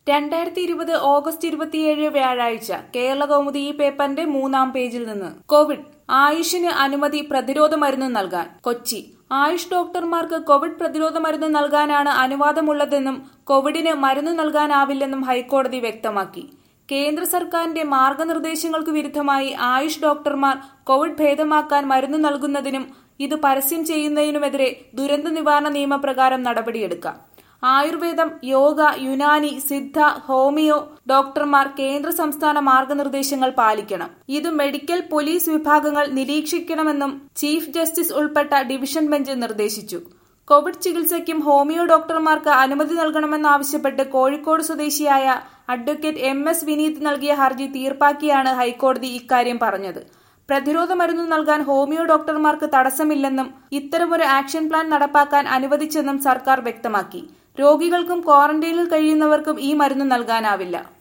2020 August 27 വ്യാഴാഴ്ച കേരളകൗമുദി ഈ പേപ്പറിന്റെ 3-ാം പേജിൽ നിന്ന് കോവിഡ് ആയുഷിന് അനുമതി പ്രതിരോധ മരുന്ന് നൽകാൻ. കൊച്ചി ആയുഷ് ഡോക്ടർമാർക്ക് കോവിഡ് പ്രതിരോധ മരുന്ന് നൽകാനാണ് അനുവാദമുള്ളതെന്നും കോവിഡിന് മരുന്ന് നൽകാനാവില്ലെന്നും ഹൈക്കോടതി വ്യക്തമാക്കി. കേന്ദ്ര സർക്കാരിന്റെ മാർഗനിർദ്ദേശങ്ങൾക്ക് വിരുദ്ധമായി ആയുഷ് ഡോക്ടർമാർ കോവിഡ് ഭേദമാക്കാൻ മരുന്ന് നൽകുന്നതിനും ഇത് പരസ്യം ചെയ്യുന്നതിനുമെതിരെ ദുരന്ത നിവാരണ നിയമപ്രകാരം നടപടിയെടുക്കാം. ആയുർവേദം, യോഗ, യുനാനി, സിദ്ധ, ഹോമിയോ ഡോക്ടർമാർ കേന്ദ്ര സംസ്ഥാന മാർഗനിർദ്ദേശങ്ങൾ പാലിക്കണം. ഇത് മെഡിക്കൽ, പോലീസ് വിഭാഗങ്ങൾ നിരീക്ഷിക്കണമെന്നും ചീഫ് ജസ്റ്റിസ് ഉൾപ്പെട്ട ഡിവിഷൻ ബെഞ്ച് നിർദ്ദേശിച്ചു. കോവിഡ് ചികിത്സയ്ക്കും ഹോമിയോ ഡോക്ടർമാർക്ക് അനുമതി നൽകണമെന്നാവശ്യപ്പെട്ട് കോഴിക്കോട് സ്വദേശിയായ അഡ്വക്കേറ്റ് MS വിനീത് നൽകിയ ഹർജി തീർപ്പാക്കിയാണ് ഹൈക്കോടതി ഇക്കാര്യം പറഞ്ഞത്. പ്രതിരോധ മരുന്ന് നൽകാൻ ഹോമിയോ ഡോക്ടർമാർക്ക് തടസ്സമില്ലെന്നും ഇത്തരമൊരു ആക്ഷൻ പ്ലാൻ നടപ്പാക്കാൻ അനുവദിച്ചെന്നും സർക്കാർ വ്യക്തമാക്കി. രോഗികൾക്കും ക്വാറന്റൈനിൽ കഴിയുന്നവർക്കും ഈ മരുന്ന് നൽകാനാവില്ല.